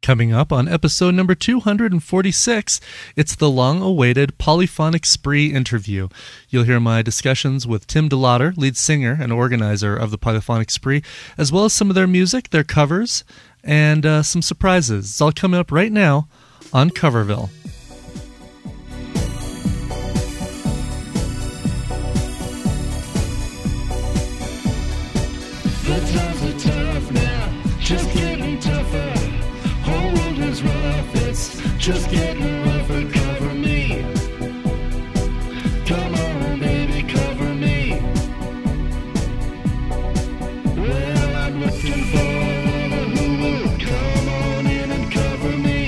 Coming up on episode number 246, it's the long-awaited Polyphonic Spree interview. You'll hear my discussions with Tim DeLauder, lead singer and organizer of the Polyphonic Spree, as well as some of their music, their covers, and some surprises. It's all coming up right now on Coverville. The times are tough now, just getting tougher. Whole world is rough, it's just getting rougher. Cover me. Come on, baby, cover me. Well, I'm looking for a lover who will come on in and cover me.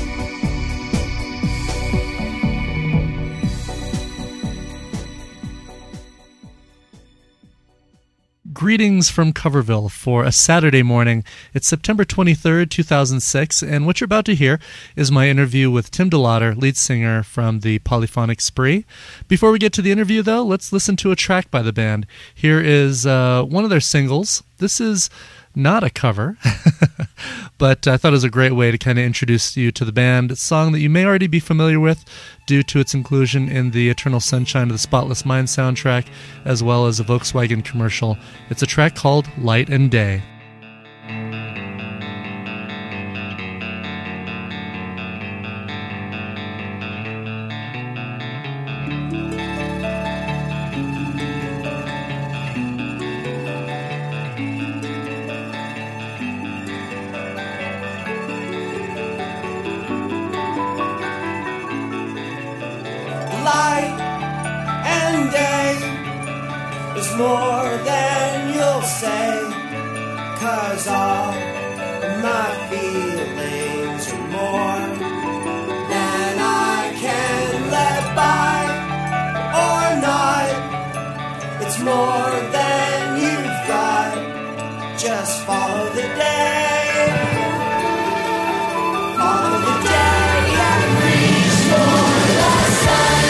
Greetings from Coverville for a Saturday morning. It's September 23rd, 2006, and what you're about to hear is my interview with Tim DeLauder, lead singer from the Polyphonic Spree. Before we get to the interview, though, let's listen to a track by the band. Here is one of their singles. This is not a cover, but I thought it was a great way to kind of introduce you to the band. It's a song that you may already be familiar with due to its inclusion in the Eternal Sunshine of the Spotless Mind soundtrack, as well as a Volkswagen commercial. It's a track called Light and Day. Light and day is more than you'll say, 'cause all my feelings are more than I can let by or not. It's more than you've got. Just follow the day. Follow the day and reach for the sun.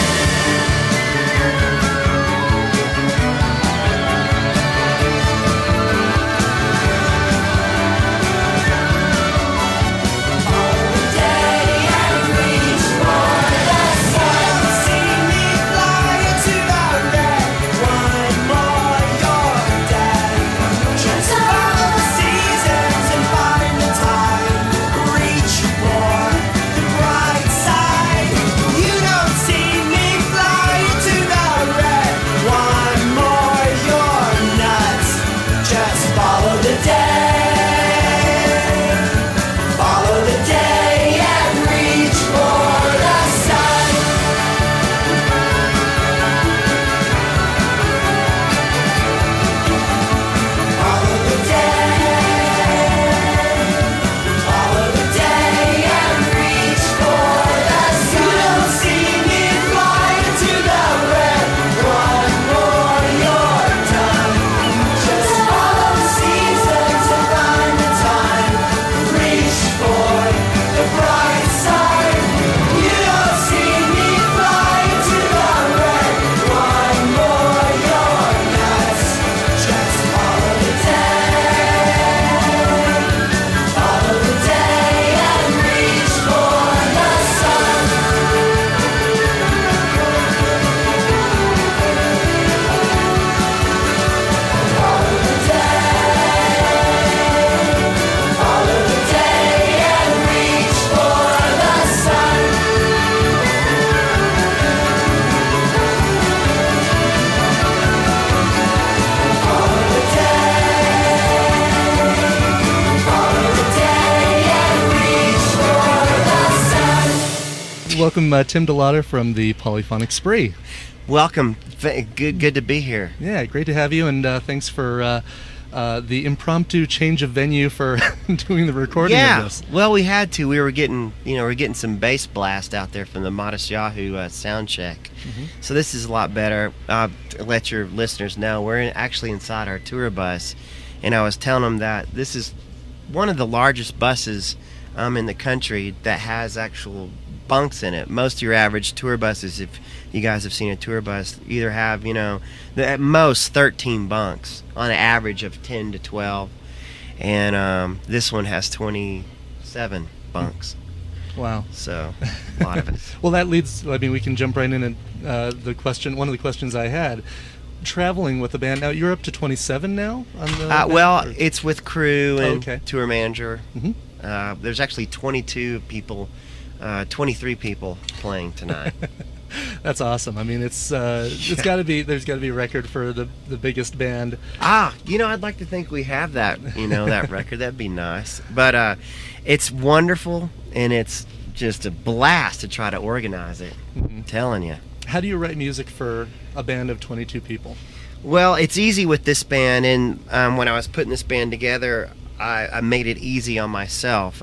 Welcome, Tim DeLauder from the Polyphonic Spree. Welcome. Good to be here. Yeah, great to have you, and thanks for the impromptu change of venue for doing the recording of this. Well, we had to. We were getting some bass blast out there from the Modest Yahoo sound check. Mm-hmm. So this is a lot better. To let your listeners know, we're actually inside our tour bus, and I was telling them that this is one of the largest buses in the country that has actual bunks in it. Most of your average tour buses, if you guys have seen a tour bus, either have, at most 13 bunks on an average of 10 to 12. And this one has 27 bunks. Wow. So a lot of us. Well, that leads. I mean, we can jump right in and the question. One of the questions I had, traveling with the band. Now you're up to 27 now on the. Band, Well, or? it's with crew and okay. tour manager. Mhm. There's actually 22 people, 23 people playing tonight. That's awesome. I mean, it's got to be. There's got to be a record for the biggest band. I'd like to think we have that. That record. That'd be nice. But it's wonderful, and it's just a blast to try to organize it. I'm telling you. How do you write music for a band of 22 people? Well, it's easy with this band, and when I was putting this band together, I made it easy on myself.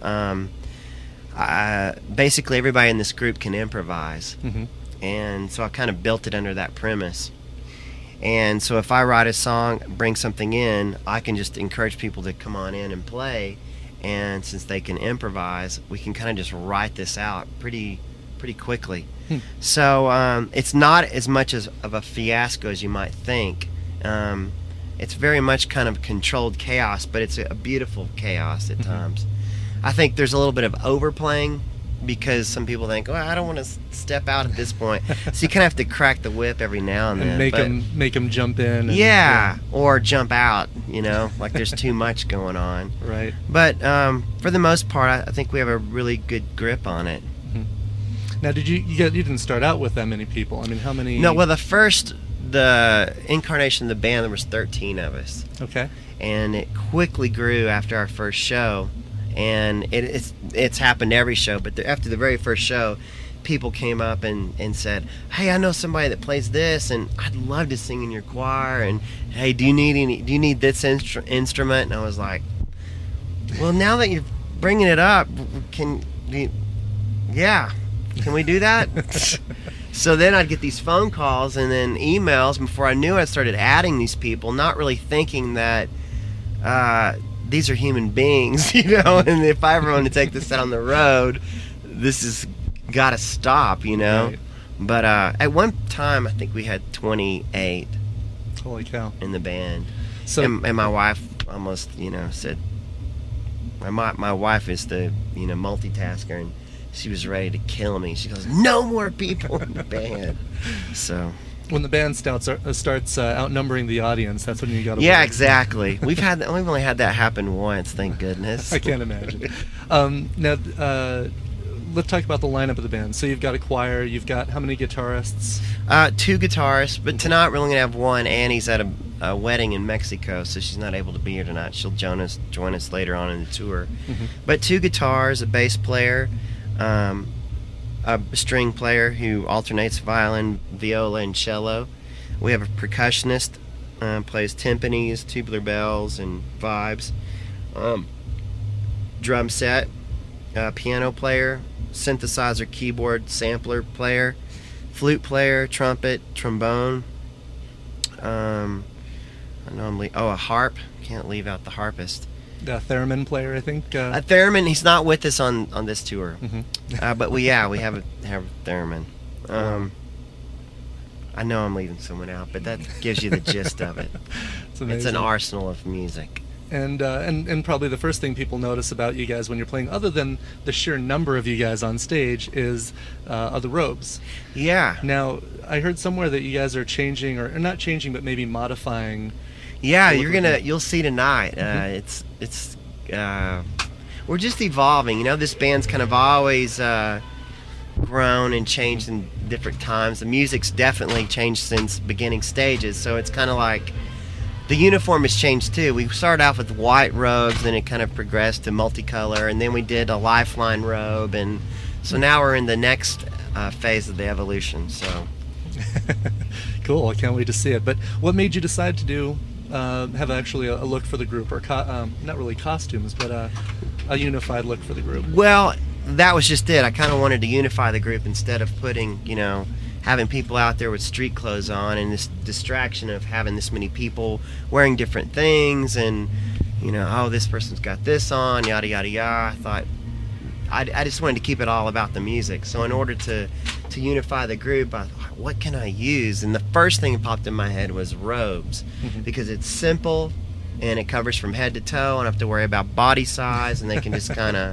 Basically, everybody in this group can improvise, and so I kind of built it under that premise. And so if I write a song, bring something in, I can just encourage people to come on in and play, and since they can improvise, we can kind of just write this out pretty quickly. So it's not as much of a fiasco as you might think. It's very much kind of controlled chaos, but it's a beautiful chaos at times. I think there's a little bit of overplaying because some people think, "Oh, I don't want to step out at this point." So you kind of have to crack the whip every now and then. Make them jump in. And, or jump out. Like there's too much going on. Right. But for the most part, I think we have a really good grip on it. Now, you didn't start out with that many people? I mean, how many? No, well, the incarnation of the band, there was 13 of us. Okay. And it quickly grew after our first show, and it's happened every show. But after the very first show, people came up and said, "Hey, I know somebody that plays this, and I'd love to sing in your choir. And hey, do you need this instrument?" And I was like, "Well, now that you're bringing it up, yeah." Can we do that? So then I'd get these phone calls and then emails. Before I knew it, I started adding these people, not really thinking that these are human beings, and if I ever want to take this out on the road, this has got to stop, Right. But at one time, I think we had 28 Holy cow. in the band. So, and my wife almost, said, my wife is the, multitasker, and she was ready to kill me. She goes, "No more people in the band." So when the band starts outnumbering the audience, that's when you got to. Yeah, exactly. We've only had that happen once, thank goodness. I can't imagine. Now, let's talk about the lineup of the band. So you've got a choir. You've got how many guitarists? 2 guitarists, but tonight we're only gonna have one. Annie's at a wedding in Mexico, so she's not able to be here tonight. She'll join us later on in the tour. But 2 guitars, a bass player. A string player who alternates violin, viola, and cello. We have a percussionist, plays timpanis, tubular bells, and vibes. Drum set, piano player, synthesizer, keyboard, sampler player, flute player, trumpet, trombone. A harp. Can't leave out the harpist. Theremin player, I think. A theremin. He's not with us on this tour, but we have a theremin. I know I'm leaving someone out, but that gives you the gist of it. It's an arsenal of music. And probably the first thing people notice about you guys when you're playing, other than the sheer number of you guys on stage, are the robes. Yeah. Now, I heard somewhere that you guys are changing, or not changing, but maybe modifying. Yeah, you'll see tonight. We're just evolving. This band's kind of always grown and changed in different times. The music's definitely changed since beginning stages, so it's kind of like the uniform has changed too. We started off with white robes, then it kind of progressed to multicolor, and then we did a lifeline robe, and so now we're in the next phase of the evolution. So Cool, I can't wait to see it. But what made you decide to have actually a look for the group, or not really costumes, but a unified look for the group? Well, that was just it. I kind of wanted to unify the group instead of putting, having people out there with street clothes on, and this distraction of having this many people wearing different things, and this person's got this on, yada yada yada. I thought I just wanted to keep it all about the music. So in order to unify the group, I thought, what can I use? And the first thing that popped in my head was robes, because it's simple and it covers from head to toe. I don't have to worry about body size, and they can just kind of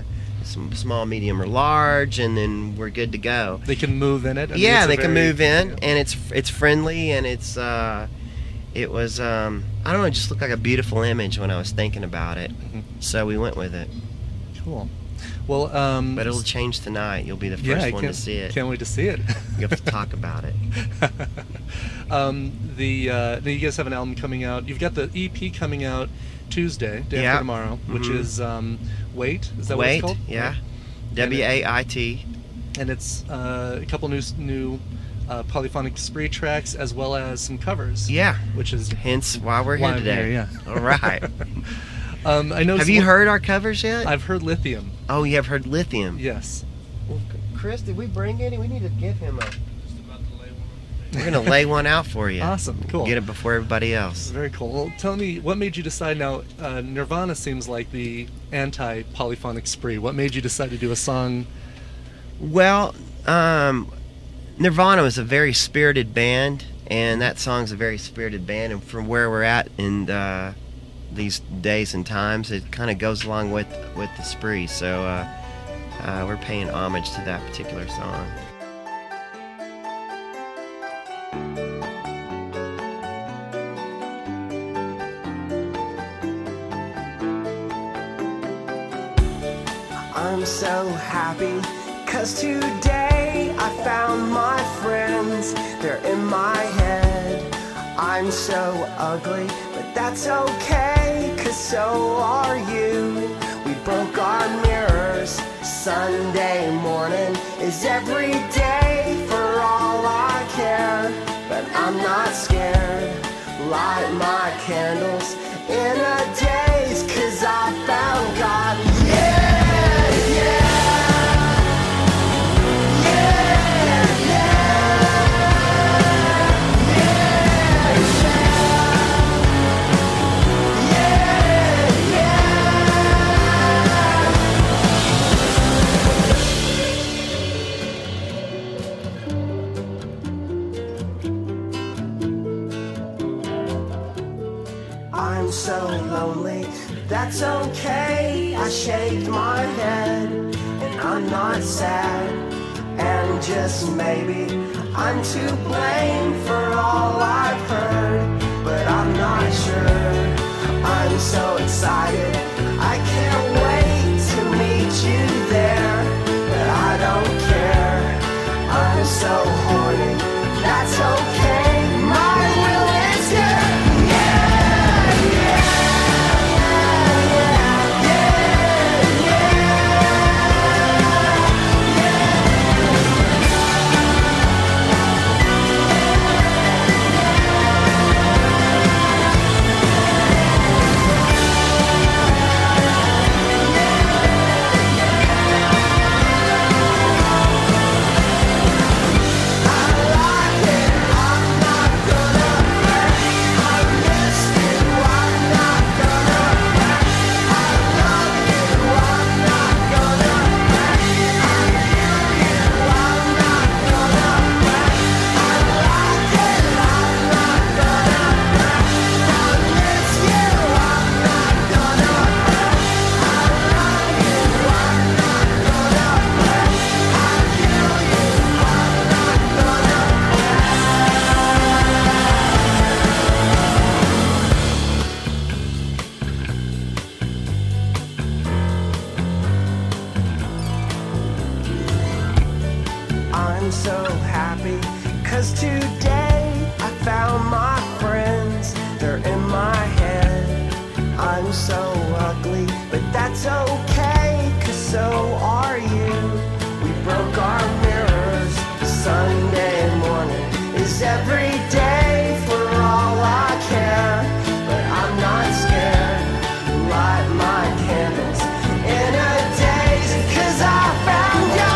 some small, medium, or large, and then we're good to go. They can move in it. I mean, Yeah, it's a they can very- move in, yeah. and it's friendly, and it was I don't know, it just looked like a beautiful image when I was thinking about it. Mhm. So we went with it. Cool. Well, But it'll change tonight. You'll be the yeah, first I one to see it. Can't wait to see it. You have to talk about it. Now you guys have an album coming out. You've got the EP coming out Tuesday, day Yeah. after tomorrow, which Mhm. is Wait. Is that what Wait, it's called? yeah. And it- WAIT. And it's a couple new polyphonic spree tracks as well as some covers. Yeah. Which is Hence why we're why here I'm today. yeah. All right. I know. Have you heard our covers yet? I've heard Lithium. Oh, you have heard Lithium. Yes. Well, Chris, did we bring any? We need to give him a. We're gonna lay one out for you. Awesome. Cool. Get it before everybody else. Very cool. Well, tell me, what made you decide now? Nirvana seems like the anti-polyphonic spree. What made you decide to do a song? Well, Nirvana was a very spirited band, and that song's a very spirited band. And from where we're at in these days and times, it kind of goes along with the spree. So we're paying homage to that particular song. I'm so happy, 'cause today I found my friends, they're in my head. I'm so ugly, but that's okay, 'cause so are you. We broke our mirrors, Sunday morning is every day for all I care. But I'm not scared, light my candles in a daze, 'cause I found God. I'm so lonely, that's okay. I shake my head, and I'm not sad. And just maybe I'm to blame for all I've heard, but I'm not sure. I'm so excited, I can't wait to meet you there. But I don't care, I'm so horny, that's okay. My will is good. I'm so happy, 'cause today I found my friends, they're in my head. I'm so ugly, but that's okay, 'cause so are you. We broke our mirrors, Sunday morning is every day for all I care. But I'm not scared, light my candles in a daze, 'cause I found God.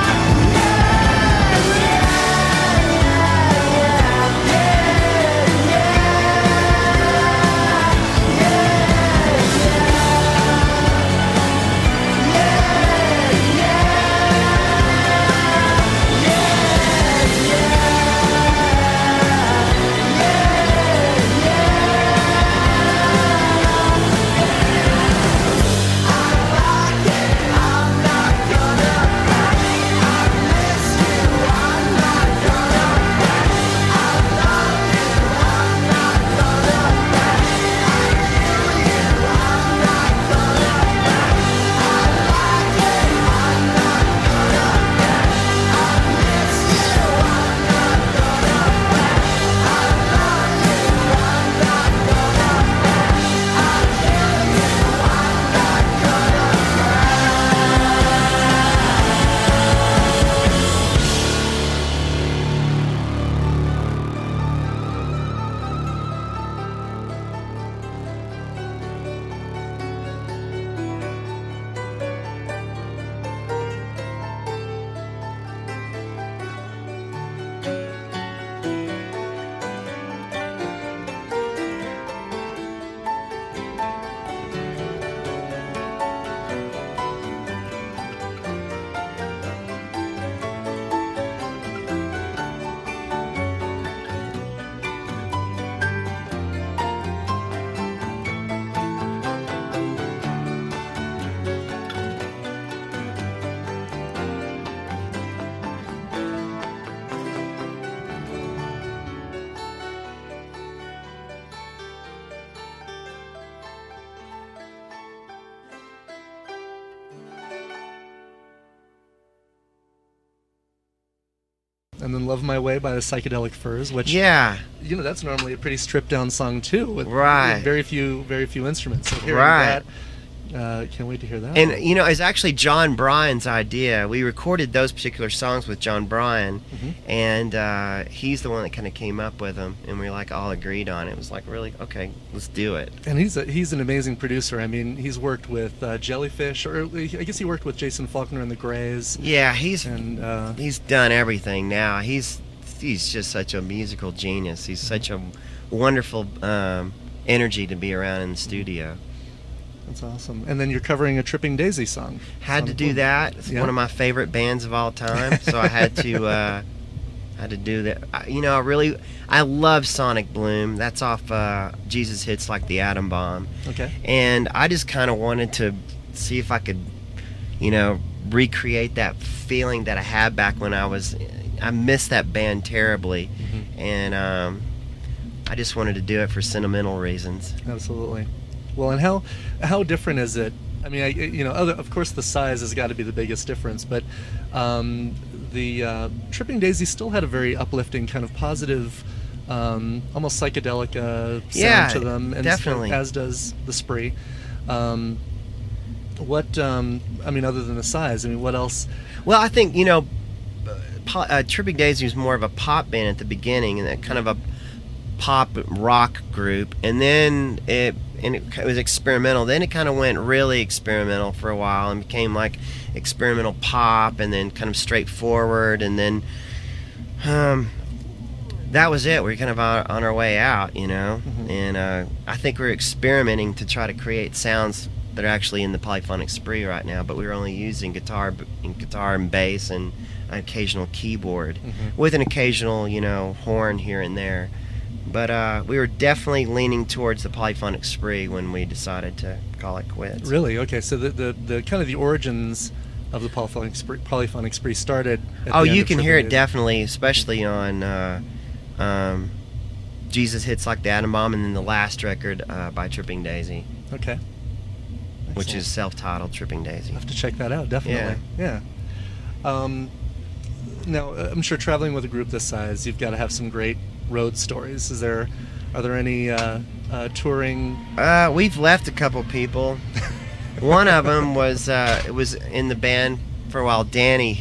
And then Love My Way by the Psychedelic Furs, which, Yeah, that's normally a pretty stripped down song too, with Right. very few instruments. So hearing Right. that, can't wait to hear that. and it's actually John Bryan's idea. We recorded those particular songs with John Bryan, and he's the one that kind of came up with them, and we all agreed on it. It was like, really, okay, let's do it. And he's an amazing producer. I mean, he's worked with Jellyfish, or I guess he worked with Jason Faulkner and the Grays. Yeah, he's And done everything now. He's just such a musical genius. He's such a wonderful energy to be around in the studio. that's awesome. And then you're covering a Tripping Daisy song. Had to Sonic do Boom. that. It's Yeah. one of my favorite bands of all time, so I had to do that. I love Sonic Bloom. That's off Jesus Hits Like the Atom Bomb, Okay. and I just kind of wanted to see if I could, recreate that feeling that I had back when I missed that band terribly, and I just wanted to do it for sentimental reasons. Absolutely. Well, and how different is it? I mean, of course, the size has got to be the biggest difference, but the Tripping Daisy still had a very uplifting, kind of positive, almost psychedelic sound Yeah, to them, and definitely. as does the Spree. What I mean, other than the size, I mean, what else? Well, I think Tripping Daisy was more of a pop band at the beginning, and kind of a pop rock group, and then it was experimental. Then it kind of went really experimental for a while, and became like experimental pop, and then kind of straightforward, and then that was it. We were kind of on our way out, and I think we're experimenting to try to create sounds that are actually in the Polyphonic Spree right now, but we were only using guitar and bass and an occasional keyboard with an occasional, horn here and there. But we were definitely leaning towards the Polyphonic Spree when we decided to call it quits. Really? Okay, so the kind of the origins of the Polyphonic Spree started. At Oh, the end you of can Tripping hear it Daisy. definitely, especially on Jesus Hits Like the Atom Bomb, and then the last record by Tripping Daisy, Okay. which Excellent. is self-titled Tripping Daisy. I'll have to check that out, definitely. Yeah. Now, I'm sure traveling with a group this size, you've got to have some great road stories. Are there any touring? We've left a couple people. One of them was in the band for a while. Danny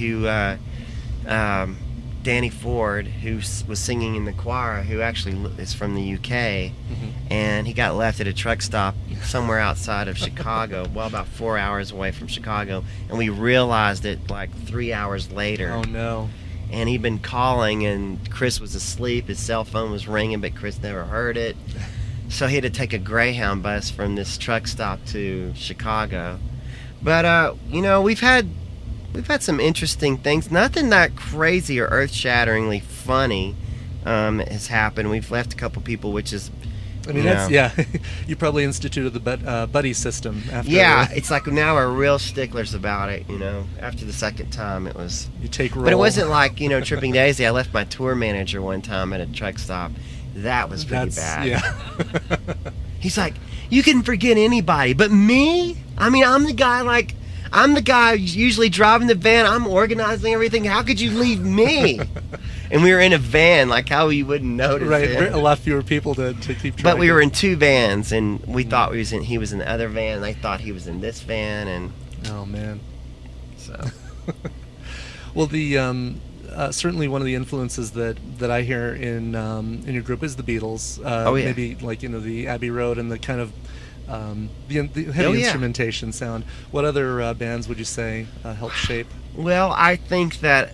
Ford, who was singing in the choir, who actually is from the UK, and he got left at a truck stop somewhere outside of Chicago, well, about 4 hours away from Chicago, and we realized it like 3 hours later. Oh no. And he'd been calling, and Chris was asleep. His cell phone was ringing, but Chris never heard it. So he had to take a Greyhound bus from this truck stop to Chicago. But we've had some interesting things. Nothing that crazy or earth-shatteringly funny has happened. We've left a couple people, which is, I mean, you probably instituted the buddy system after. yeah. It's like now we're real sticklers about it. After the second time, it was. You take roll. But it wasn't like Tripping Daisy. I left my tour manager one time at a truck stop. That was pretty bad. Yeah. He's like, you can forget anybody, but me? I mean, I'm the guy usually driving the van. I'm organizing everything. How could you leave me? And we were in a van, like how you wouldn't notice Right, it. a lot fewer people to keep track. But we of. were in two vans, and we thought he was in the other van, and they thought he was in this van, and Oh man. so. Well, the certainly one of the influences that I hear in your group is the Beatles. Oh, yeah. Maybe like the Abbey Road and the kind of the heavy Oh, yeah. instrumentation sound. What other bands would you say helped shape? Well, I think that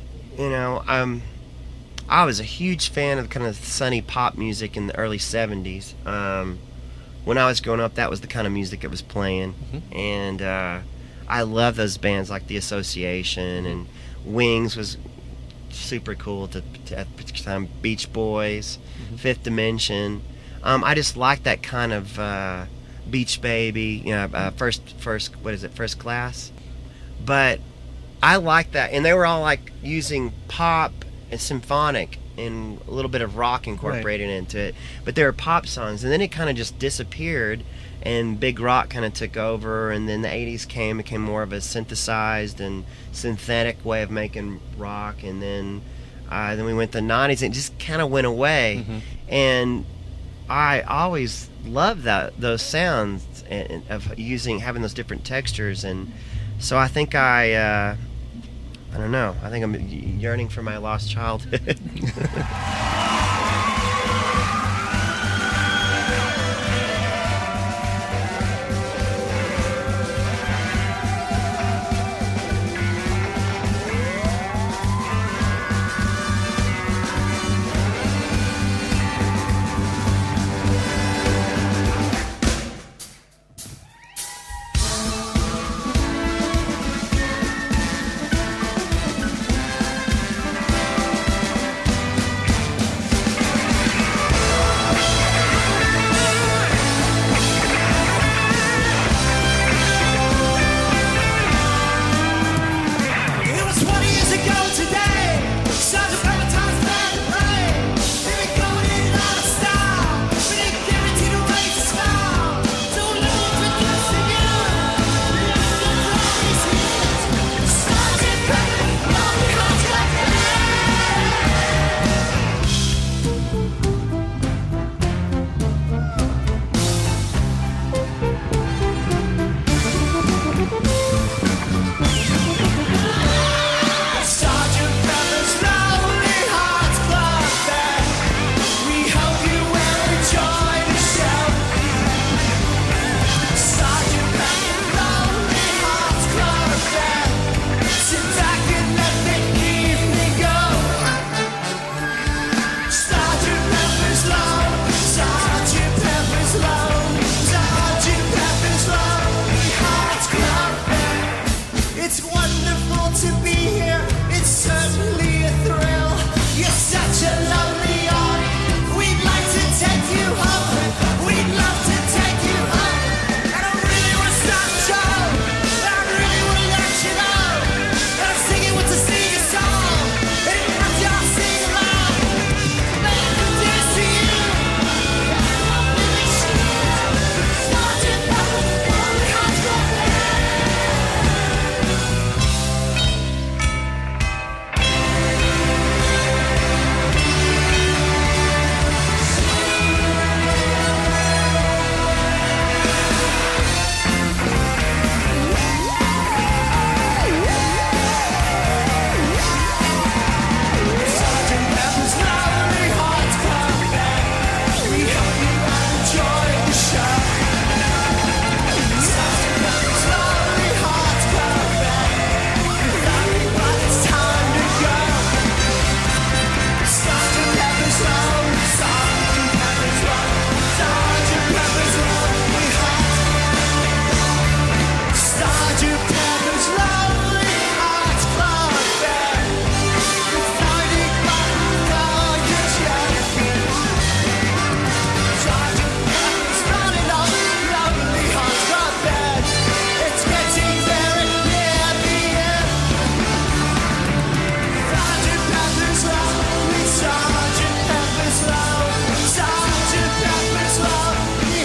I was a huge fan of kind of sunny pop music in the early 70s. When I was growing up, that was the kind of music that was playing. And I love those bands like The Association, and Wings was super cool at the time. Beach Boys, Fifth Dimension. I just like that kind of Beach Baby, First Class. But I like that, and they were all like using pop and symphonic and a little bit of rock incorporated into it. But they were pop songs, and then it kind of just disappeared, and big rock kind of took over, and then the 80s became more of a synthesized and synthetic way of making rock, and then Then we went to the 90s, and it just kind of went away. Mm-hmm. And I always loved those sounds of having those different textures. And so I think I don't know. I think I'm yearning for my lost childhood. It was 20 years ago today. Sergeant Valentine's band to play. They been going in out of style, but they guaranteed a way to smile. Don't know if it gets to you. Sergeant Pepper, Lonely Hearts Club Sergeant Pepper's Lonely Hearts Club Band. We hope you will enjoy the show. Sergeant Pepper's Lonely Hearts Club Band. Sit back and let the evening go. Sergeant Pepper's Lonely, Sergeant Pepper's Lonely, Sergeant Pepper's Lonely Hearts Club Band. It's wonderful to be here. It's certainly a thrill. You're such a lovely art. We'd like to take you home. We'd love to take you home. And I really want to start the show. I really want to let you know that I'm singing with the singing song. And it must y'all sing along. Man, this to you. Sergeant Pepper's Lonely Hearts Club Band. Sergeant Pepper's Lonely Hearts Club Band. We hope you enjoy the show. Sergeant Pepper's Lonely Hearts Club Band. Lonely, but it's time to go. Sergeant Pepper's Lonely, Sergeant Pepper's Lonely, Sergeant Pepper's Lonely Hearts. Sergeant Pepper's Lonely Hearts Club Band. It's lonely, but it's Sergeant Pepper's Lonely, Lonely Hearts Club Band. It's getting very near the end. Sergeant Pepper's Lonely, Sergeant Pepper's Lonely, Sergeant Pepper's Lonely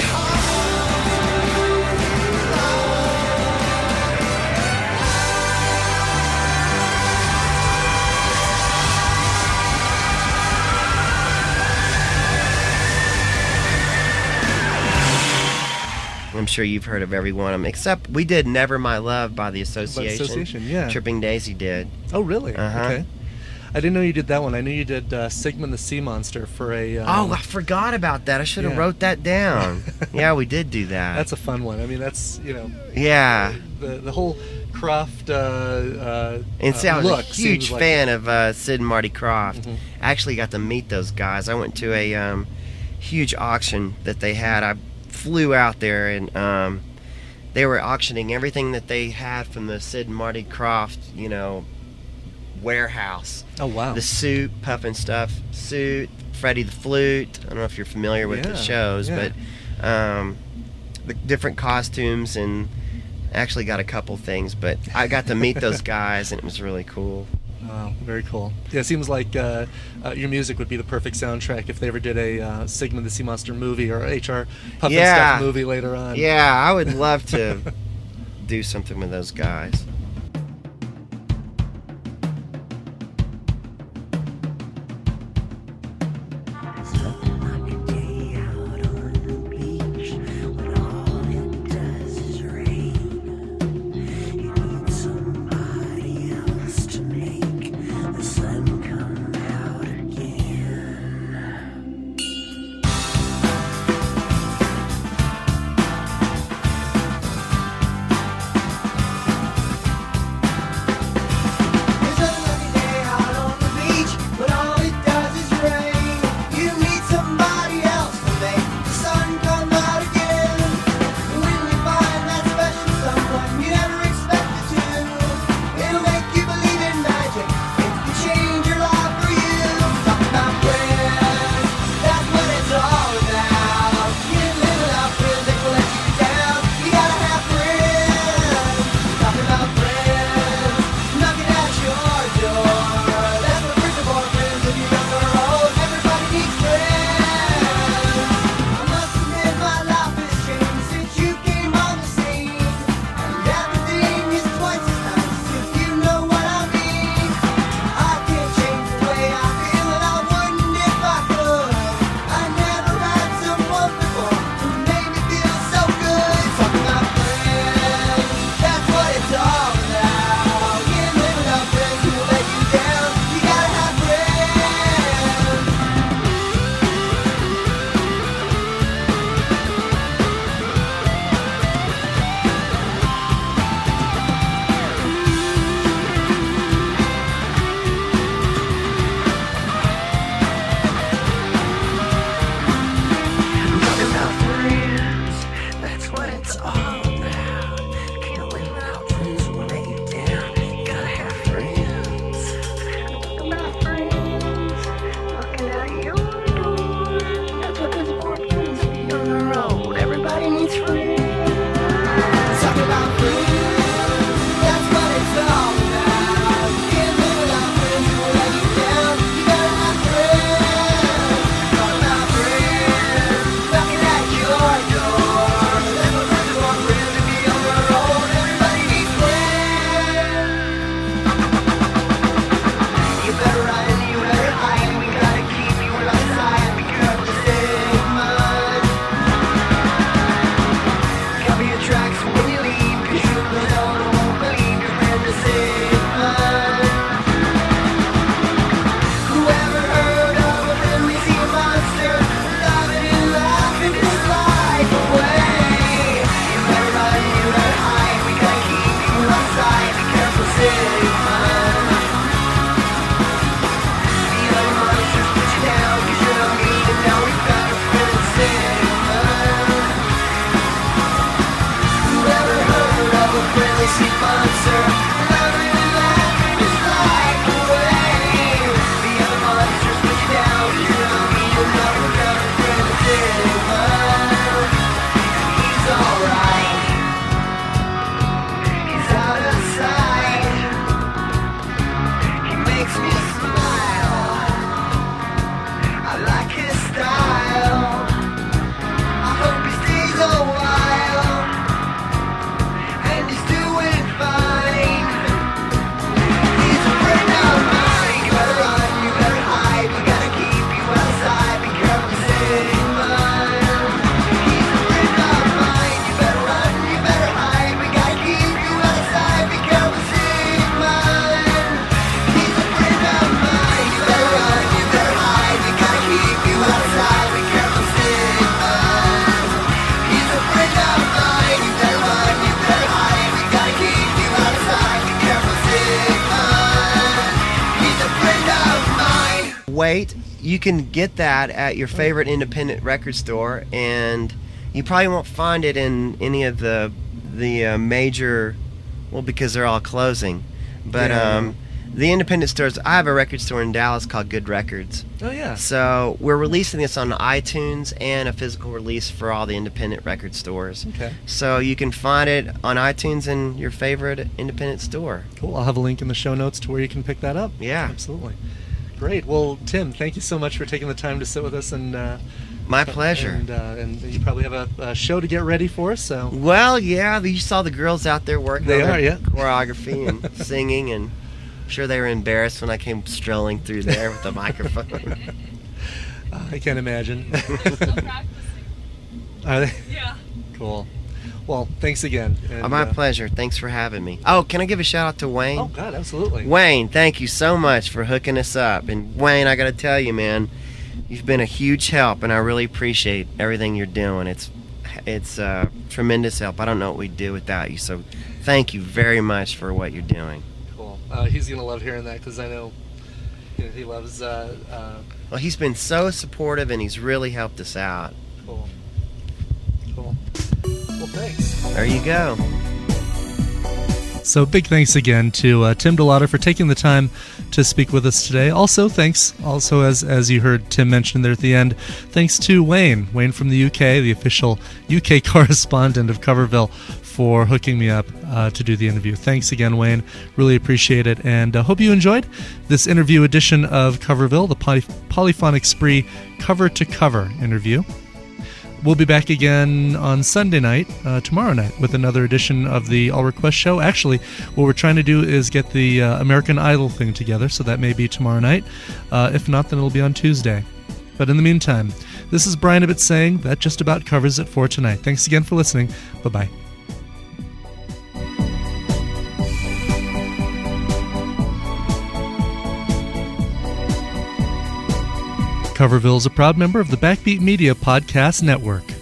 I'm sure you've heard of every one of them, except we did Never My Love by the Association. Association, yeah. Tripping Daisy did. Oh, really? Uh-huh. Okay. I didn't know you did that one. I knew you did Sigmund the Sea Monster for a. Oh, I forgot about that. I should have yeah. wrote that down. Yeah, we did do that. That's a fun one. I mean, that's yeah. the whole Croft And see, I was look a huge seems like- fan of Sid and Marty Croft. Mhm. I actually got to meet those guys. I went to a huge auction that they had. I flew out there, and they were auctioning everything that they had from the Sid and Marty Croft, warehouse. Oh wow. The Suit, Puffin Stuff, Suit, Freddie the Flute. I don't know if you're familiar with the Yeah, shows, yeah. but the different costumes, and actually got a couple things, but I got to meet those guys, and it was really cool. Oh, very cool. Yeah, it seems like your music would be the perfect soundtrack if they ever did a Sigmund the Sea Monster movie or HR Puffin Yeah. Stuff movie later on. Yeah, I would love to do something with those guys. weight, you can get that at your favorite independent record store, and you probably won't find it in any of the major, well, because they're all closing. But the independent stores, I have a record store in Dallas called Good Records. Oh, yeah. So we're releasing this on iTunes and a physical release for all the independent record stores. Okay. So you can find it on iTunes and your favorite independent store. Cool. I'll have a link in the show notes to where you can pick that up. Yeah. Absolutely. Great. Well, Tim, thank you so much for taking the time to sit with us. And My pleasure. And you probably have a show to get ready for us. So. Well, yeah, you saw the girls out there working They on are, their yeah. choreography and singing, and I'm sure they were embarrassed when I came strolling through there with the microphone. I can't imagine. Still practicing. Are they? Yeah. Cool. Well, thanks again. And, My pleasure. Thanks for having me. Oh, can I give a shout out to Wayne? Oh, God, absolutely. Wayne, thank you so much for hooking us up. And Wayne, I got to tell you, man, you've been a huge help, and I really appreciate everything you're doing. It's tremendous help. I don't know what we'd do without you. So thank you very much for what you're doing. Cool. He's going to love hearing that because I know he loves... Well, he's been so supportive, and he's really helped us out. Cool. Cool. Well, thanks. There you go. So big thanks again to Tim DeLauder for taking the time to speak with us today. Also, thanks, as you heard Tim mention there at the end, thanks to Wayne from the UK, the official UK correspondent of Coverville, for hooking me up to do the interview. Thanks again, Wayne. Really appreciate it, and hope you enjoyed this interview edition of Coverville, the Polyphonic Spree cover-to-cover interview. We'll be back again on Sunday night, tomorrow night, with another edition of the All Request Show. Actually, what we're trying to do is get the American Idol thing together, so that may be tomorrow night. If not, then it'll be on Tuesday. But in the meantime, this is Brian Ibbott saying that just about covers it for tonight. Thanks again for listening. Bye-bye. Coverville is a proud member of the Backbeat Media Podcast Network.